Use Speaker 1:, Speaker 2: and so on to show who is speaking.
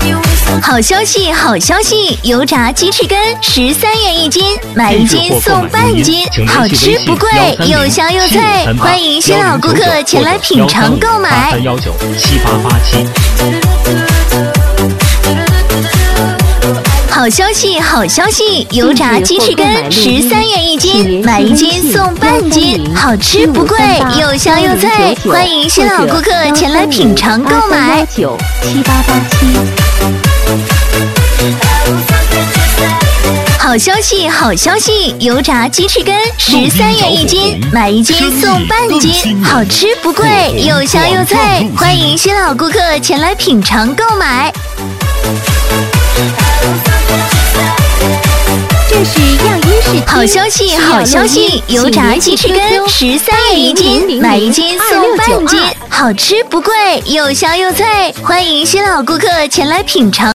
Speaker 1: 好消息，好消息！油炸鸡翅根13元一斤，买1斤送半斤，好吃不贵，又香又脆。欢迎新老顾客前来品尝购买。
Speaker 2: 83197887。
Speaker 1: 好消息，好消息！油炸鸡翅根13元一斤，买1斤送半斤，好吃不贵，又香又脆。欢迎新老顾客前来品尝购买。好消息，好消息！油炸鸡翅根13元一斤，买1斤送半斤，好吃不贵，又香又脆。欢迎新老顾客前来品尝购买。
Speaker 3: 这是样音视听。
Speaker 1: 好消息，好消息！油炸鸡翅根13元一斤，买1斤送半斤，好吃不贵，又香又脆。欢迎新老顾客前来品尝。